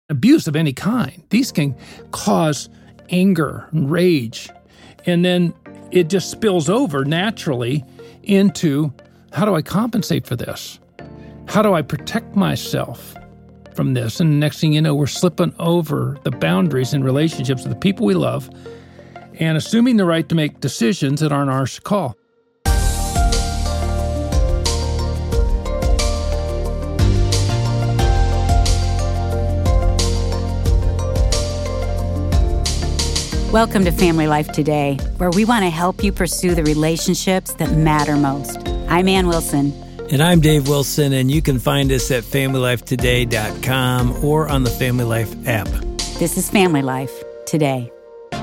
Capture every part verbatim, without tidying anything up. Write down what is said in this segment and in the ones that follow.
abuse of any kind. These can cause anger and rage, and then it just spills over naturally into, how do I compensate for this? How do I protect myself from this? And the next thing you know, we're slipping over the boundaries in relationships with the people we love and assuming the right to make decisions that aren't ours to call. Welcome to Family Life Today, where we want to help you pursue the relationships that matter most. I'm Ann Wilson. And I'm Dave Wilson, and you can find us at family life today dot com or on the Family Life app. This is Family Life Today.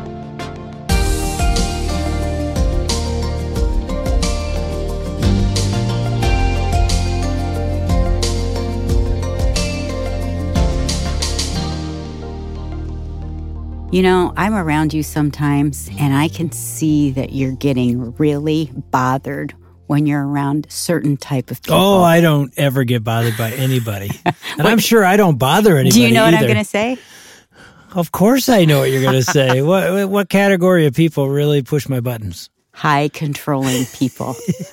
You know, I'm around you sometimes, and I can see that you're getting really bothered when you're around certain type of people. Oh, I don't ever get bothered by anybody. And I'm sure I don't bother anybody Do you know what either. I'm going to say? Of course I know what you're going to say. What what category of people really push my buttons? High controlling people.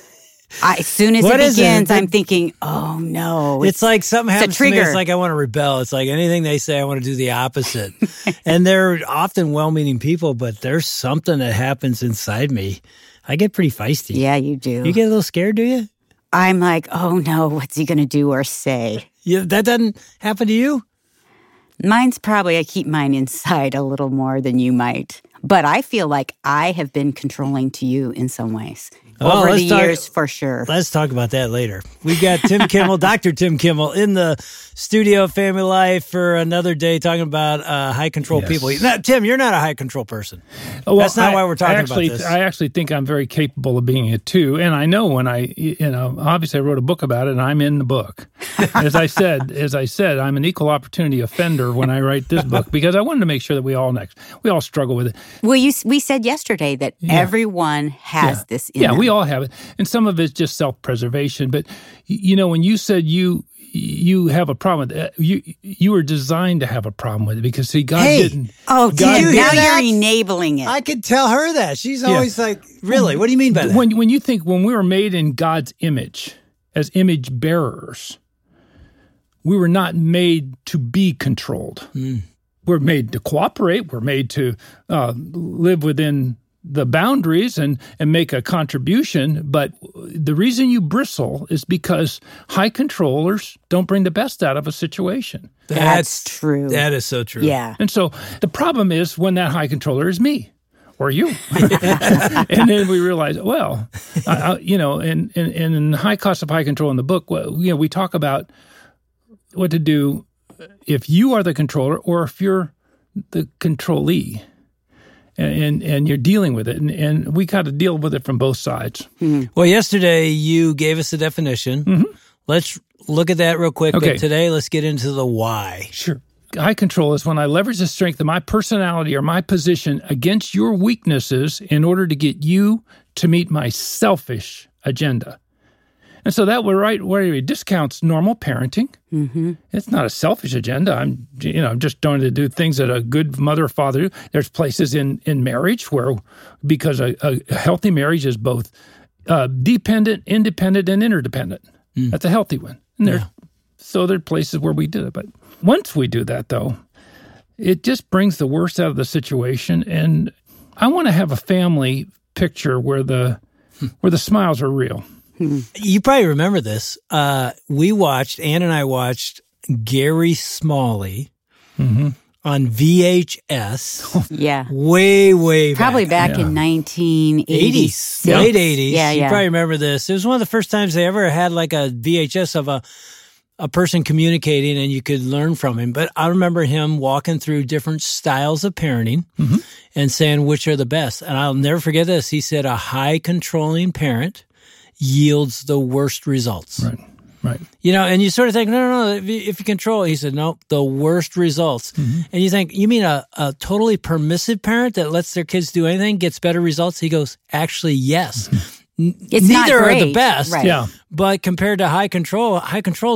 I, as soon as What it is it? begins, I'm thinking, oh no. It's, like something it's a happens to me. trigger. It's like I want to rebel. It's like anything they say, I want to do the opposite. And they're often well-meaning people, but there's something that happens inside me. I get pretty feisty. Yeah, you do. You get a little scared, do you? I'm like, oh no, what's he going to do or say? Yeah, that doesn't happen to you? Mine's probably, I keep mine inside a little more than you might. But I feel like I have been controlling to you in some ways. Well, Over let's the talk- years, for sure. Let's talk about that later. We've got Tim Kimmel, Doctor Tim Kimmel, in the studio of Family Life for another day talking about uh, high control Yes. people. Now, Tim, you're not a high control person. Well, That's not I- why we're talking I actually, about this. I actually think I'm very capable of being it too. And I know when I, you know, obviously I wrote a book about it and I'm in the book. As I said, as I said, I'm an equal opportunity offender when I write this book because I wanted to make sure that we all next, we all struggle with it. Well, you, we said yesterday that Yeah. everyone has Yeah. this in Yeah, them. we all have it. And some of it's just self-preservation. But, y- you know, when you said you you have a problem with it, you you were designed to have a problem with it because, see, God Hey! didn't. Oh, God Tim, you now hear that? you're enabling it. I could tell her that. She's Yeah. always like, really? What do you mean by that? When, when you think, when we were made in God's image, as image bearers, we were not made to be controlled. Mm. We're made to cooperate. We're made to uh, live within the boundaries and, and make a contribution. But the reason you bristle is because high controllers don't bring the best out of a situation. That's true. That is so true. Yeah. And so the problem is when that high controller is me or you. And then we realize, well, I, I, you know, and, and, and in High Cost of High Control in the book, well, you know, we talk about what to do if you are the controller or if you're the controlee. And, and and you're dealing with it, and, and we got to deal with it from both sides. Well, yesterday you gave us a definition. Mm-hmm. Let's look at that real quick. Okay. But today, let's get into the why. Sure. High control is when I leverage the strength of my personality or my position against your weaknesses in order to get you to meet my selfish agenda. And so that would right where it discounts normal parenting. Mm-hmm. It's not a selfish agenda. I'm, you know, I'm just going to do things that a good mother or father do. There's places in, in marriage where, because a, a healthy marriage is both uh, dependent, independent, and interdependent. Mm. That's a healthy one. And there, Yeah. so there are places where we do it. But once we do that, though, it just brings the worst out of the situation. And I want to have a family picture where the where the smiles are real. You probably remember this. Uh, we watched, Ann and I watched Gary Smalley Mm-hmm. on V H S Yeah. way, way Probably back. back Yeah. in nineteen eighty-six. Late eighties. Yeah, You yeah. probably remember this. It was one of the first times they ever had like a V H S of a a person communicating and you could learn from him. But I remember him walking through different styles of parenting Mm-hmm. and saying which are the best. And I'll never forget this. He said a high controlling parent yields the worst results. Right, right. You know, and you sort of think, no, no, no, if you, if you control it. He said, no, the worst results. Mm-hmm. And you think, you mean a, a totally permissive parent that lets their kids do anything, gets better results? He goes, actually, yes. N- It's not Neither are the great. best. Right. Yeah. But compared to high control, high control is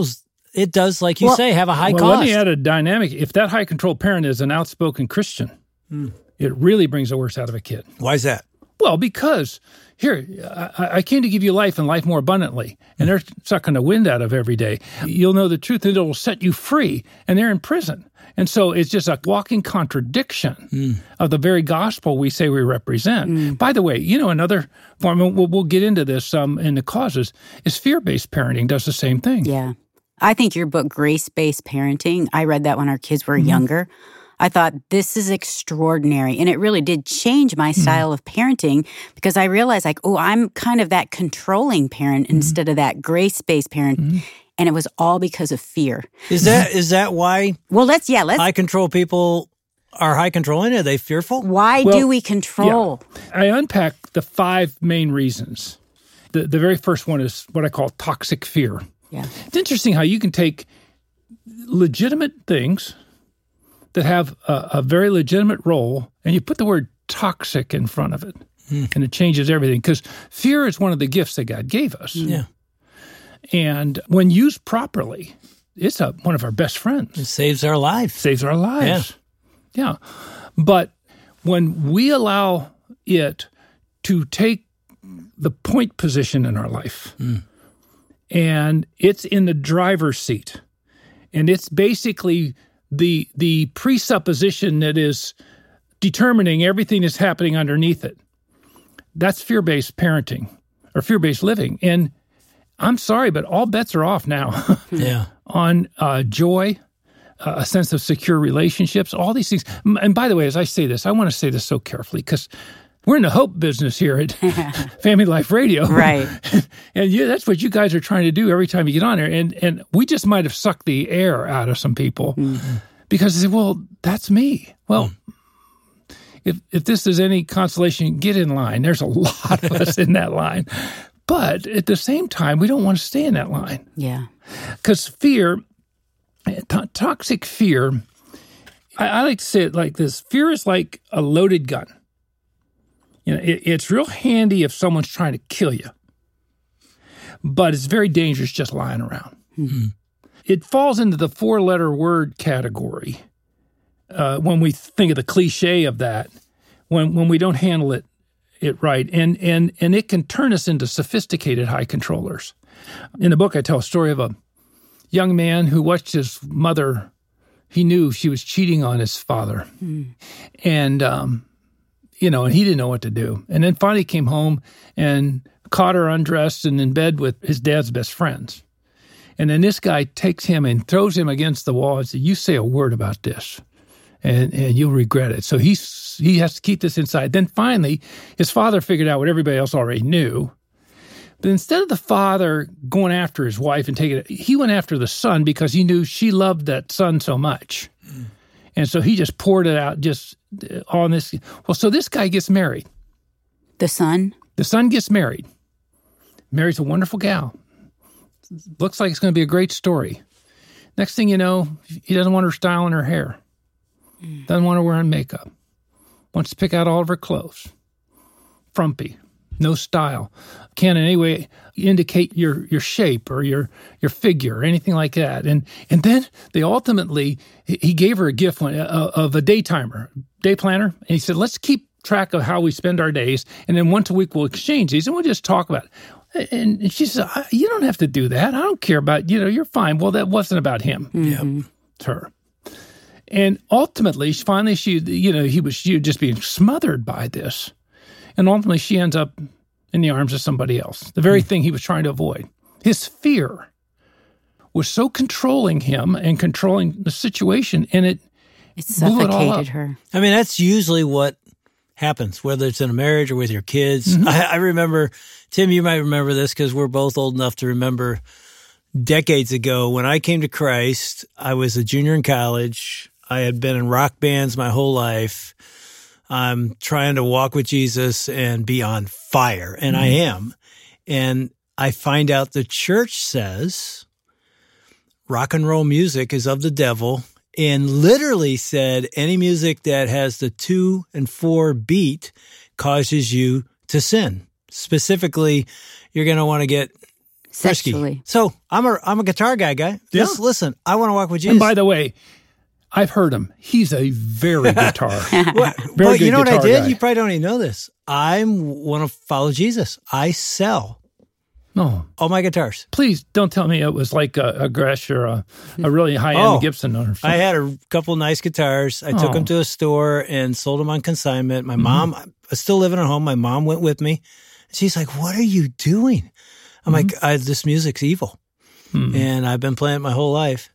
it does, like you Well- say, have a high Well, cost. let me add a dynamic. If that high control parent is an outspoken Christian, Mm. it really brings the worst out of a kid. Why is that? Well, because here, I, I came to give you life and life more abundantly, and they're sucking the wind out of every day. You'll know the truth, and it will set you free, and they're in prison. And so it's just a walking contradiction Mm. of the very gospel we say we represent. Mm. By the way, you know, another form, we'll, we'll get into this um, in the causes, is fear-based parenting does the same thing. Yeah. I think your book, Grace-Based Parenting, I read that when our kids were Mm-hmm. younger. I thought, this is extraordinary. And it really did change my Mm-hmm. style of parenting because I realized, like, oh, I'm kind of that controlling parent Mm-hmm. instead of that grace-based parent. And it was all because of fear. Is that is that why Well, let's, yeah, let's, high control people are high controlling? Are they fearful? why Well, do we control? I unpack the five main reasons. The, the very first one is what I call toxic fear. Yeah. It's interesting how you can take legitimate things that have a, a very legitimate role and you put the word toxic in front of it, and it changes everything. Because fear is one of the gifts that God gave us. Yeah. And when used properly, it's a, one of our best It friends. saves our life. Saves our lives. Yeah. But when we allow it to take the point position in our life, and it's in the driver's seat, and it's basically the the presupposition that is determining everything that's happening underneath it. That's fear-based parenting or fear-based living. And I'm sorry, but all bets are off now Yeah. on uh, joy, uh, a sense of secure relationships, all these things. M- And by the way, as I say this, I want to say this so carefully because we're in the hope business here at Family Life Radio. Right. And yeah, that's what you guys are trying to do every time you get on there. And and we just might have sucked the air out of some people because they say, well, that's me. Well, if if this is any consolation, get in line. There's a lot of us in that line. But at the same time, we don't want to stay in that line. Yeah. Because fear, to- toxic fear, I, I like to say it like this. Fear is like a loaded gun. You know, it, it's real handy if someone's trying to kill you, but it's very dangerous just lying around. Mm-hmm. It falls into the four-letter word category uh, when we think of the cliche of that, when when we don't handle it it right, and and and it can turn us into sophisticated high controllers. In the book, I tell a story of a young man who watched his mother. He knew she was cheating on his father, and um, you know, and he didn't know what to do. And then finally came home and caught her undressed and in bed with his dad's best friends. And then this guy takes him and throws him against the wall and says, "You say a word about this, and and you'll regret it." So he's he has to keep this inside. Then finally, his father figured out what everybody else already knew. But instead of the father going after his wife and taking it, he went after the son because he knew she loved that son so much. Mm. And so he just poured it out just on this. Well, so this guy gets married. The son? The son gets married. Marries a wonderful gal. Looks like it's going to be a great story. Next thing you know, he doesn't want her styling her hair. Mm. Doesn't want her wearing makeup. Wants to pick out all of her clothes. Frumpy. No style. Can't in any way indicate your, your shape or your your figure or anything like that. And and then they ultimately, he gave her a gift one, uh, of a day timer, day planner. And he said, let's keep track of how we spend our days. And then once a week we'll exchange these and we'll just talk about it. And she said, you don't have to do that. I don't care about, you know, you're fine. Well, that wasn't about him. Mm-hmm. Yep. It's her. And ultimately, finally, she, you know, he was, she was just being smothered by this. And ultimately, she ends up in the arms of somebody else, the very mm. thing he was trying to avoid. His fear was so controlling him and controlling the situation, and it, it blew it all up. suffocated her. I mean, that's usually what happens, whether it's in a marriage or with your kids. Mm-hmm. I, I remember, Tim, you might remember this because we're both old enough to remember decades ago when I came to Christ. I was a junior in college. I had been in rock bands my whole life. I'm trying to walk with Jesus and be on fire, and mm-hmm. I am. And I find out the church says rock and roll music is of the devil, and literally said any music that has the two and four beat causes you to sin. Specifically, you're going to want to get Sexually. So I'm a I'm a guitar guy, guy. Yeah. Just listen, I want to walk with Jesus. And by the way, I've heard him. He's a very guitar. well, very but good you know what I guitar did? guy. You probably don't even know this. I want to follow Jesus. I sell No, all my guitars. please don't tell me it was like a, a Gretsch or a, a really high-end Oh, Gibson or something. I had a couple nice guitars. I took Oh. them to a store and sold them on consignment. My mom, I was still living at home. My mom went with me. She's like, "What are you doing?" I'm like, I, "This music's evil." And I've been playing it my whole life.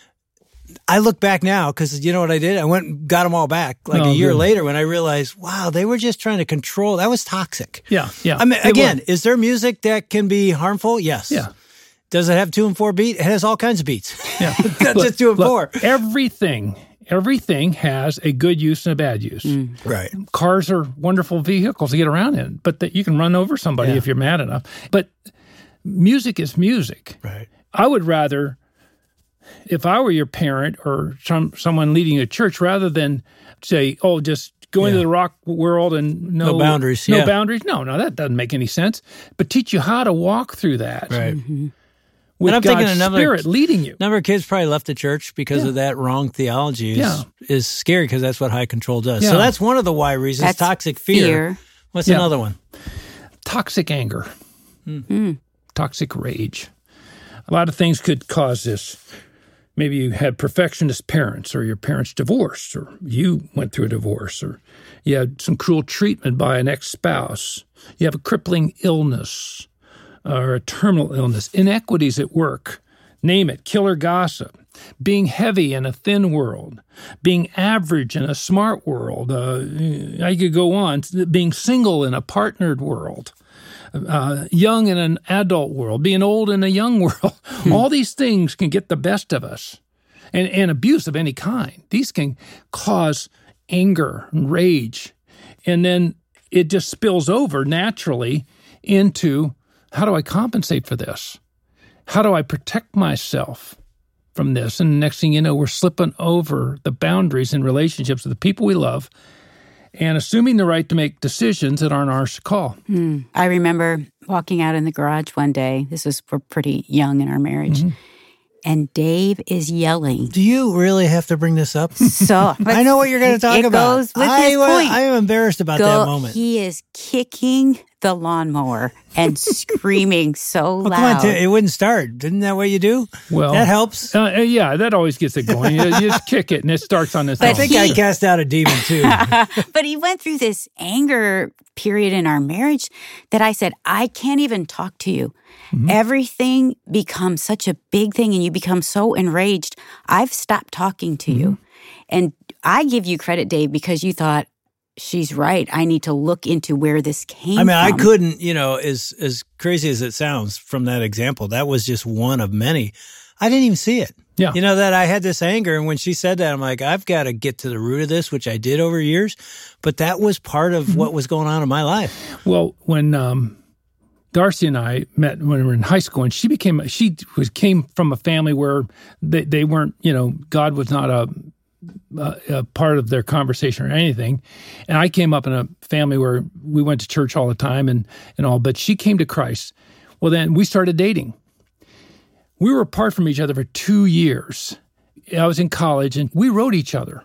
I look back now because you know what I did? I went and got them all back like Oh, a year good. later when I realized, wow, they were just trying to control. That was toxic. Yeah, yeah. I mean, It again, was. is there music that can be harmful? Yes. Yeah. Does it have two and four beat? It has all kinds of beats. Yeah. Not Look, just two and look, four. Everything, everything has a good use and a bad use. Right. Cars are wonderful vehicles to get around in, but that you can run over somebody Yeah. if you're mad enough. But music is music. Right. I would rather, if I were your parent or some someone leading a church, rather than say, "Oh, just go into Yeah. the rock world and no, No boundaries, no yeah. boundaries." No, no, that doesn't make any sense. But teach you how to walk through that Right. with And I'm God's thinking another- Spirit leading you. Number of kids probably left the church because Yeah. of that wrong theology is, Yeah. is scary because that's what high control does. Yeah. So that's one of the why reasons. That's toxic fear. fear. What's Yeah. another one? Toxic anger, toxic rage. A lot of things could cause this. Maybe you had perfectionist parents, or your parents divorced, or you went through a divorce, or you had some cruel treatment by an ex-spouse. You have a crippling illness or a terminal illness, inequities at work, name it, killer gossip, being heavy in a thin world, being average in a smart world. Uh, I could go on, being single in a partnered world. Uh, young in an adult world, being old in a young world. All these things can get the best of us. And, and abuse of any kind. These can cause anger and rage. And then it just spills over naturally into, how do I compensate for this? How do I protect myself from this? And the next thing you know, we're slipping over the boundaries in relationships with the people we love and assuming the right to make decisions that aren't ours to call. Mm. I remember walking out in the garage one day. This was we're pretty young in our marriage. Mm-hmm. And Dave is yelling. Do you really have to bring this up? So I know what you're going to talk it about. goes with I, his wa- point. I am embarrassed about Go- that moment. He is kicking the lawnmower and screaming so Well, loud. come on, Tim, it wouldn't start. Isn't that what you do? Well, that helps. Uh, yeah, that always gets it going. You, you just kick it, and it starts on its But I own. think he- I cast out a demon too. But he went through this anger period in our marriage that I said, I can't even talk to you. Mm-hmm. Everything becomes such a big thing and you become so enraged. I've stopped talking to you. Mm-hmm. And I give you credit, Dave, because you thought, she's right. I need to look into where this came I mean, I from. couldn't, you know, as as crazy as it sounds from that example, that was just one of many. I didn't even see it. Yeah. You know, that I had this anger. And when she said that, I'm like, I've got to get to the root of this, which I did over years. But that was part of what was going on in my life. Well, when um, Darcy and I met when we were in high school, and she became she was came from a family where they, they weren't, you know, God was not a, a a part of their conversation or anything, and I came up in a family where we went to church all the time and and all. But she came to Christ. Well, then we started dating. We were apart from each other for two years. I was in college, and we wrote each other.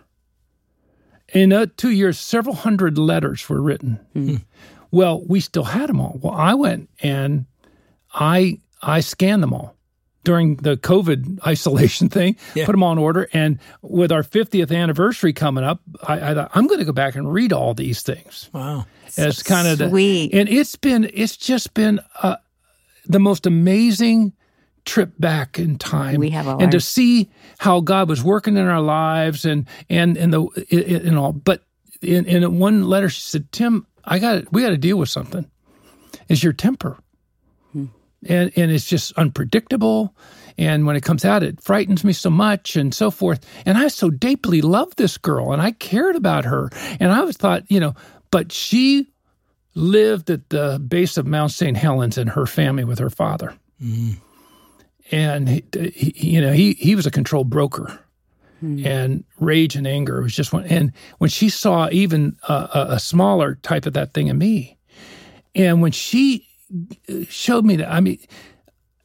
In uh, two years, several hundred letters were written. Mm-hmm. Well, we still had them all. Well, I went and I I scanned them all during the COVID isolation thing, Yeah. put them all in order. And with our fiftieth anniversary coming up, I, I thought, I'm going to go back and read all these things. Wow. As kind of the, Sweet. and it's been, it's just been uh, the most amazing trip back in time. We have a and to life. see how God was working in our lives and and and the and all. But in, in one letter, she said, "Tim, I got we got to deal with something. It's your temper, Hmm. and and it's just unpredictable. And when it comes out, it frightens me so much, and so forth. And I so deeply loved this girl, and I cared about her, and I was thought, you know, but she lived at the base of Mount Saint Helens in her family with her father." Mm. And he, he, you know, he he was a controlled broker, mm. and rage and anger was just one. And when she saw even a, a, a smaller type of that thing in me, and when she showed me that, I mean,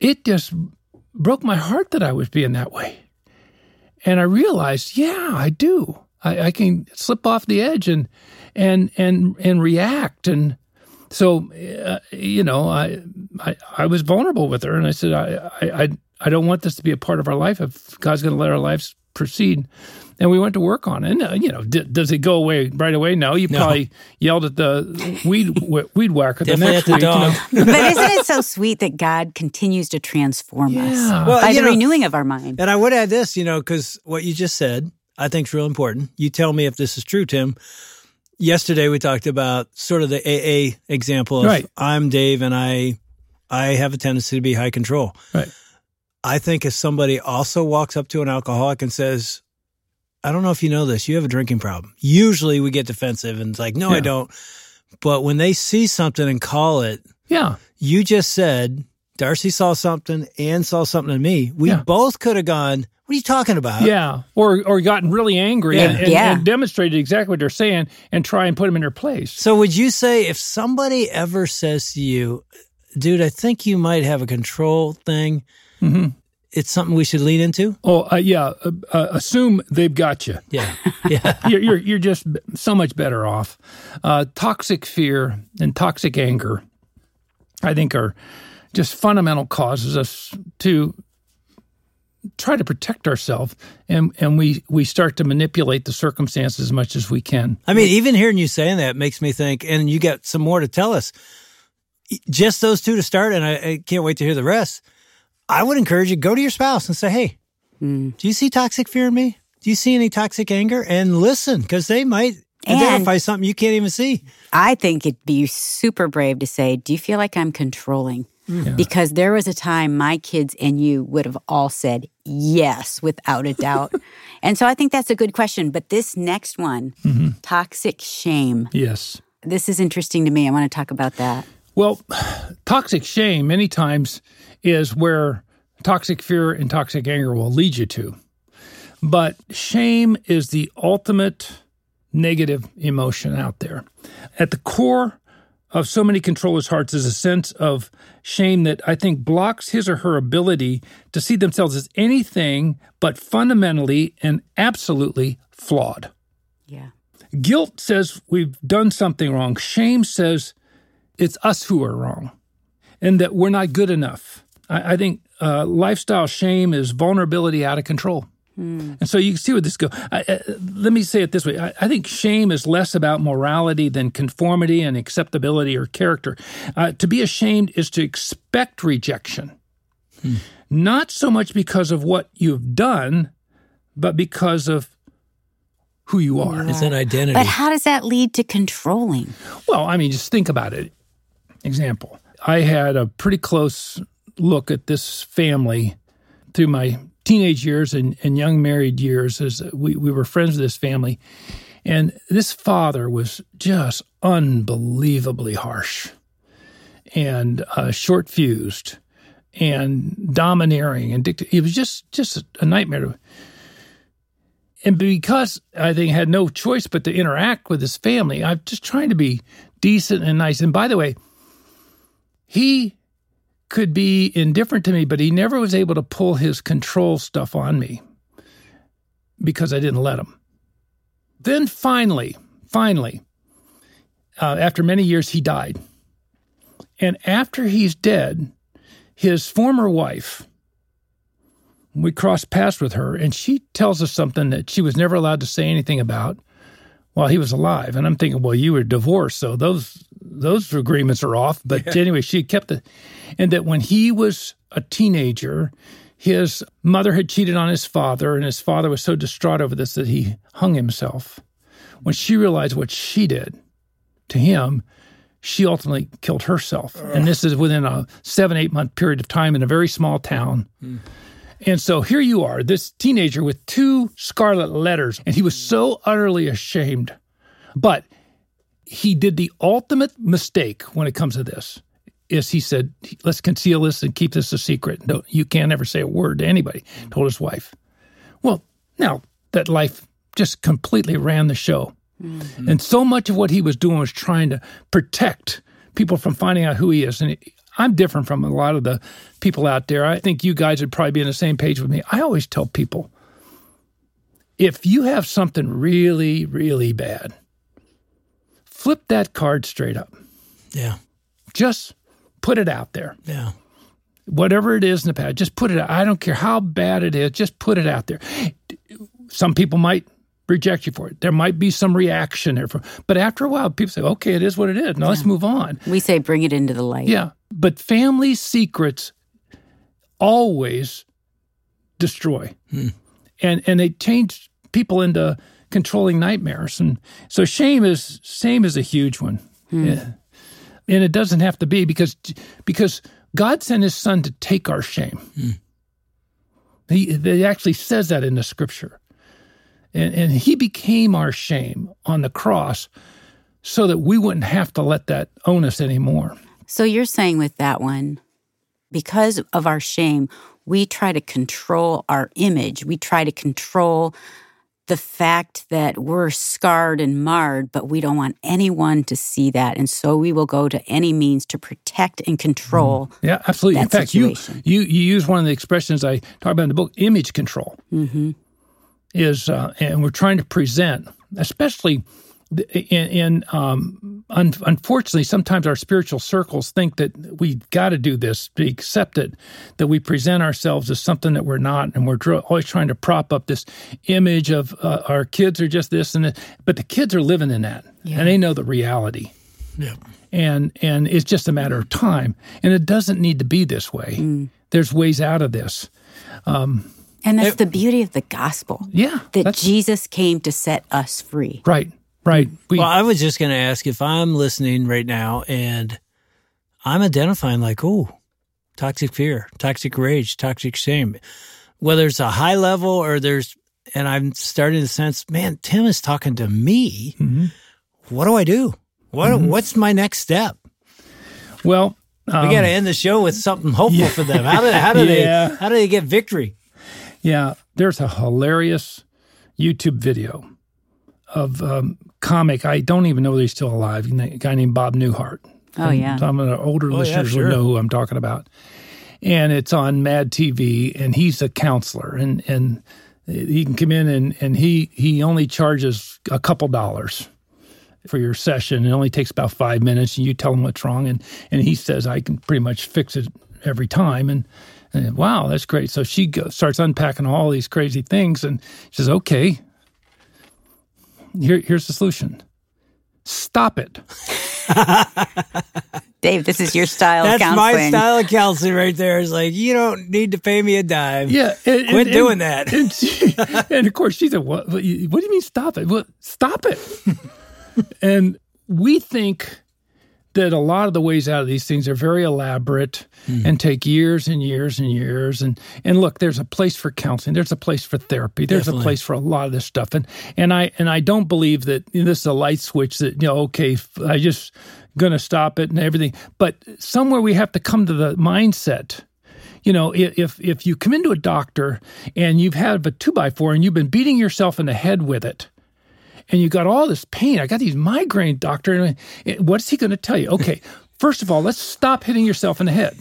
it just broke my heart that I was being that way. And I realized, yeah, I do. I, I can slip off the edge and and and and react. And so, uh, you know, I, I I was vulnerable with her, and I said, I I I don't want this to be a part of our life. If God's going to let our lives proceed. And we went to work on it. And, uh, you know, d- does it go away right away? No. You No. probably yelled at the weed weed whacker the Definitely next at the week. dog. You know? But isn't it so sweet that God continues to transform us Yeah. Well, by you the know- renewing of our mind? And I would add this, you know, because what you just said, I think is real important. You tell me if this is true, Tim. Yesterday we talked about sort of the A A example of Right. I'm Dave and I I have a tendency to be high control. Right. I think if somebody also walks up to an alcoholic and says, I don't know if you know this, you have a drinking problem. Usually we get defensive and it's like, no, I Yeah. don't. But when they see something and call it, Yeah. you just said, Darcy saw something, Ann saw something in me. We Yeah. both could have gone, what are you talking about? Yeah. Or or gotten really angry Yeah. and, and, Yeah. and demonstrated exactly what they're saying and try and put them in their place. So would you say if somebody ever says to you, dude, I think you might have a control thing, Mm-hmm. it's something we should lean into? Oh, uh, yeah. Uh, uh, assume they've got you. Yeah. Yeah. You're, you're, you're just so much better off. Uh, toxic fear and toxic anger, I think, are just fundamental causes us to try to protect ourselves, and, and we, we start to manipulate the circumstances as much as we can. I mean, even hearing you saying that makes me think, and you got some more to tell us. Just those two to start, and I, I can't wait to hear the rest. I would encourage you, go to your spouse and say, hey, Mm. do you see toxic fear in me? Do you see any toxic anger? And listen, because they might And- identify something you can't even see. I think it'd be super brave to say, do you feel like I'm controlling? Because there was a time my kids and you would have all said yes, without a doubt. And so I think that's a good question. But this next one, toxic shame, Yes. this is interesting to me. I want to talk about that. Well, toxic shame many times is where toxic fear and toxic anger will lead you to. But shame is the ultimate negative emotion out there. At the core of so many controllers' hearts is a sense of shame that I think blocks his or her ability to see themselves as anything but fundamentally and absolutely flawed. Yeah. Guilt says we've done something wrong. Shame says it's us who are wrong and that we're not good enough. I, I think uh, lifestyle shame is vulnerability out of control. Mm. And so you can see where this goes. I, I, let me say it this way. I, I think shame is less about morality than conformity and acceptability or character. Uh, to be ashamed is to expect rejection, hmm. not so much because of what you've done, but because of who you are. It's an identity. But how does that lead to controlling? Well, I mean, just think about it. Example, I had a pretty close look at this family through my teenage years and, and young married years as we, we were friends with this family. And this father was just unbelievably harsh and uh, short-fused and domineering and dict- it was just, just a nightmare. And because I think I had no choice but to interact with his family, I'm just trying to be decent and nice. And by the way, he could be indifferent to me, but he never was able to pull his control stuff on me because I didn't let him. Then finally, finally, uh, after many years, he died. And after he's dead, his former wife, we crossed paths with her, and she tells us something that she was never allowed to say anything about while he was alive. And I'm thinking, well, you were divorced, so those those agreements are off. But yeah. Anyway, she kept it. And that when he was a teenager, his mother had cheated on his father, and his father was so distraught over this that he hung himself. When she realized what she did to him, she ultimately killed herself. Ugh. And this is within a seven, eight-month period of time in a very small town. Mm. And so here you are, this teenager with two scarlet letters, and he was so utterly ashamed. But he did the ultimate mistake when it comes to this, is he said, let's conceal this and keep this a secret. No, you can't ever say a word to anybody, told his wife. Well, now that life just completely ran the show. Mm-hmm. And so much of what he was doing was trying to protect people from finding out who he is. And I'm different from a lot of the people out there. I think you guys would probably be on the same page with me. I always tell people, if you have something really, really bad, flip that card straight up. Yeah. Just put it out there. Yeah. Whatever it is in the past, just put it out. I don't care how bad it is, just put it out there. Some people might reject you for it. There might be some reaction there. For, but after a while, people say, okay, it is what it is. Now yeah. let's move on. We say bring it into the light. Yeah. But family secrets always destroy. Hmm. And and they change people into controlling nightmares. And so shame is shame is a huge one. Hmm. Yeah. And it doesn't have to be because because God sent his son to take our shame. Hmm. He, he actually says that in the scripture. And, and he became our shame on the cross so that we wouldn't have to let that own us anymore. So you're saying with that one, because of our shame, we try to control our image. We try to control the fact that we're scarred and marred, but we don't want anyone to see that. And so we will go to any means to protect and control mm. Yeah, absolutely. that in fact, situation. you, you you use one of the expressions I talk about in the book, image control. Mm-hmm. Is uh, and we're trying to present, especially in, in um, un- unfortunately, sometimes our spiritual circles think that we got to do this, be accepted, that we present ourselves as something that we're not, and we're dr- always trying to prop up this image of uh, our kids are just this and that. But the kids are living in that, yeah. and they know the reality. Yeah, and and it's just a matter of time, and it doesn't need to be this way. Mm. There's ways out of this. Um, And that's it, the beauty of the gospel. Yeah. That Jesus came to set us free. Right, right. We, well, I was just going to ask if I'm listening right now and I'm identifying like, oh, toxic fear, toxic rage, toxic shame, whether it's a high level or there's, and I'm starting to sense, man, Tim is talking to me. Mm-hmm. What do I do? What mm-hmm. What's my next step? Well, um, we got to end the show with something hopeful yeah. for them. How do, how do yeah. they, how do they get victory? Yeah, there's a hilarious YouTube video of um, comic. I don't even know whether he's still alive. A guy named Bob Newhart. Oh, yeah. Some of the older oh, listeners yeah, sure. will know who I'm talking about. And it's on Mad T V, and he's a counselor. And, and he can come in, and, and he, he only charges a couple dollars for your session. It only takes about five minutes, and you tell him what's wrong. And, and he says, I can pretty much fix it every time. And And, wow, that's great. So she goes, starts unpacking all these crazy things, and she says, okay, here, here's the solution. Stop it. Dave, this is your style That's of counseling. That's my style of counseling right there. It's like, you don't need to pay me a dime. Yeah. And, Quit and, doing and, that. And, she, and of course, she said, what, what, what do you mean stop it? Well, stop it. And we think that a lot of the ways out of these things are very elaborate mm. and take years and years and years. And and look, there's a place for counseling. There's a place for therapy. There's Definitely. a place for a lot of this stuff. And and I and I don't believe that you know, this is a light switch that, you know, okay, I just going to stop it and everything. But somewhere we have to come to the mindset. You know, if if you come into a doctor and you've had a two by four and you've been beating yourself in the head with it, and you got all this pain. I got these migraine, doctor. And what's he going to tell you? Okay, first of all, let's stop hitting yourself in the head.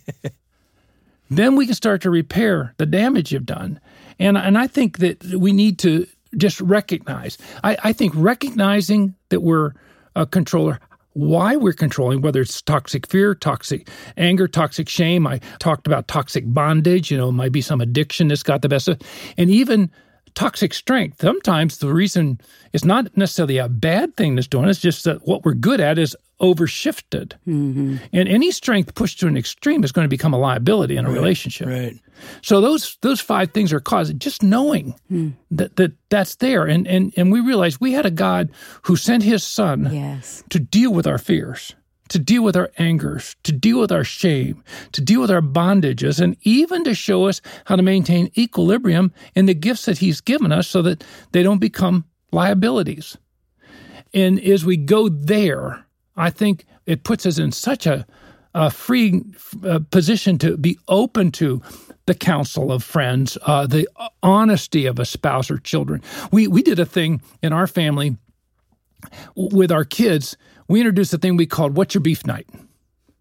Then we can start to repair the damage you've done. And and I think that we need to just recognize. I, I think recognizing that we're a controller, why we're controlling, whether it's toxic fear, toxic anger, toxic shame. I talked about toxic bondage. You know, it might be some addiction that's got the best of it. And even toxic strength. Sometimes the reason it's not necessarily a bad thing that's doing it, it's just that what we're good at is overshifted. Mm-hmm. And any strength pushed to an extreme is going to become a liability in a right, relationship. Right. So those those five things are causing just knowing mm. that, that that's there. And, and and we realize we had a God who sent his son yes. to deal with our fears, to deal with our angers, to deal with our shame, to deal with our bondages, and even to show us how to maintain equilibrium in the gifts that he's given us so that they don't become liabilities. And as we go there, I think it puts us in such a, a free uh, position to be open to the counsel of friends, uh, the honesty of a spouse or children. We we did a thing in our family with our kids. We introduced a thing we called What's Your Beef Night?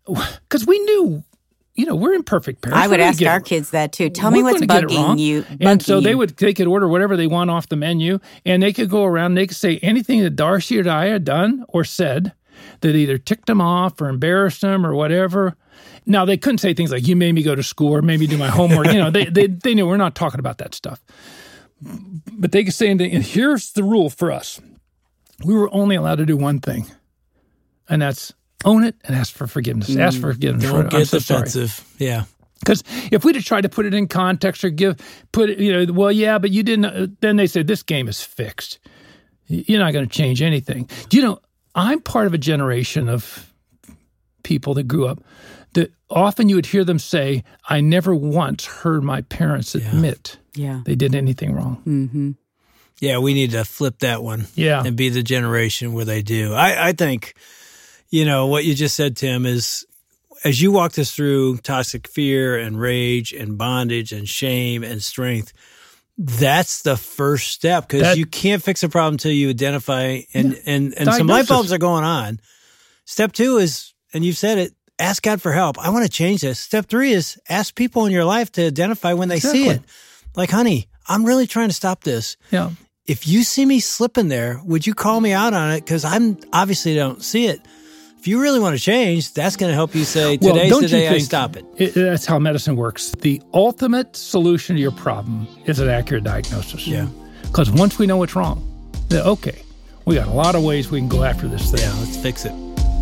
because we knew, you know, we're imperfect parents. I would ask our it, kids that too. Tell me what's bugging you. Bugging and so they you. would they could order whatever they want off the menu, and they could go around and they could say anything that Darcy or I had done or said that either ticked them off or embarrassed them or whatever. Now, they couldn't say things like, you made me go to school or made me do my homework. You know, they, they, they knew we're not talking about that stuff. But they could say, and here's the rule for us. We were only allowed to do one thing, and that's own it and ask for forgiveness. Mm. Ask for forgiveness. Don't get so defensive. Sorry. Yeah. Because if we'd have tried to put it in context or give, put it, you know, well, yeah, but you didn't, uh, then they say, this game is fixed. You're not going to change anything. Do you know, I'm part of a generation of people that grew up that often you would hear them say, I never once heard my parents admit yeah. they did anything wrong. Mm-hmm. Yeah, we need to flip that one yeah. and be the generation where they do. I, I think, you know, what you just said, Tim, is as you walked us through toxic fear and rage and bondage and shame and strength, that's the first step because you can't fix a problem until you identify and, yeah. and, and some light bulbs are going on. Step two is, and you've said it, ask God for help. I want to change this. Step three is ask people in your life to identify when they exactly. see it. Like, honey, I'm really trying to stop this. Yeah. If you see me slipping there, would you call me out on it? Because I'm obviously don't see it. If you really want to change, that's going to help you say, today's well, the day think I stop it. it. That's how medicine works. The ultimate solution to your problem is an accurate diagnosis. Yeah. Because once we know what's wrong, then, okay, we got a lot of ways we can go after this thing. Yeah, let's fix it.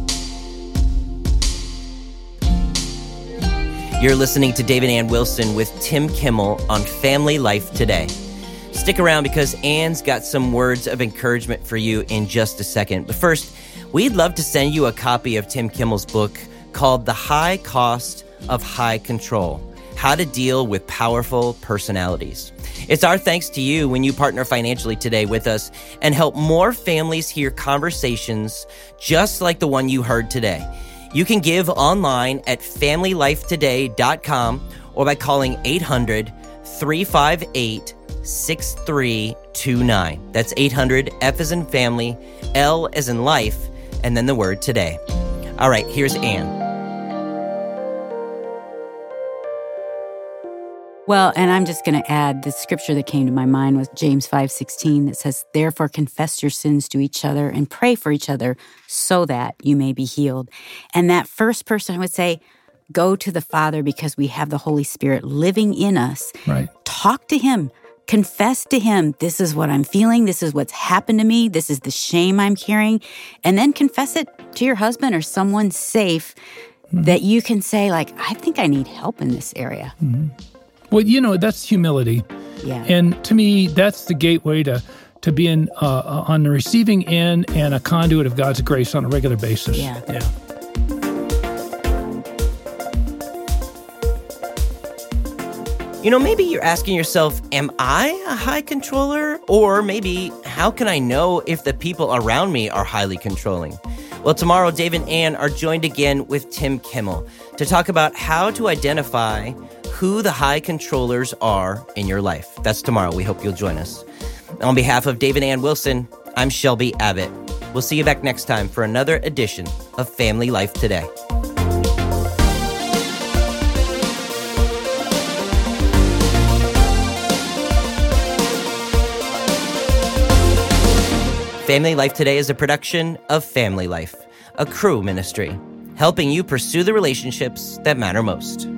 You're listening to David Ann Wilson with Tim Kimmel on Family Life Today. Stick around because Ann's got some words of encouragement for you in just a second. But first, we'd love to send you a copy of Tim Kimmel's book called The High Cost of High Control: How to Deal with Powerful Personalities. It's our thanks to you when you partner financially today with us and help more families hear conversations just like the one you heard today. You can give online at family life today dot com or by calling eight hundred, three five eight, six three two nine. That's eight hundred, F as in family, L as in life, and then the word today. All right, here's Ann. Well, and I'm just going to add the scripture that came to my mind was James five sixteen that says, therefore confess your sins to each other and pray for each other so that you may be healed. And that first person would say, go to the Father because we have the Holy Spirit living in us. Right. Talk to him. Confess to him, this is what I'm feeling. This is what's happened to me. This is the shame I'm carrying. And then confess it to your husband or someone safe mm-hmm. that you can say, like, I think I need help in this area. Mm-hmm. Well, you know, that's humility. Yeah. And to me, that's the gateway to, to being uh, on the receiving end and a conduit of God's grace on a regular basis. Yeah. Yeah. You know, maybe you're asking yourself, am I a high controller? Or maybe, how can I know if the people around me are highly controlling? Well, tomorrow, Dave and Ann are joined again with Tim Kimmel to talk about how to identify who the high controllers are in your life. That's tomorrow. We hope you'll join us. On behalf of Dave and Ann Wilson, I'm Shelby Abbott. We'll see you back next time for another edition of Family Life Today. Family Life Today is a production of Family Life, a Cru ministry, helping you pursue the relationships that matter most.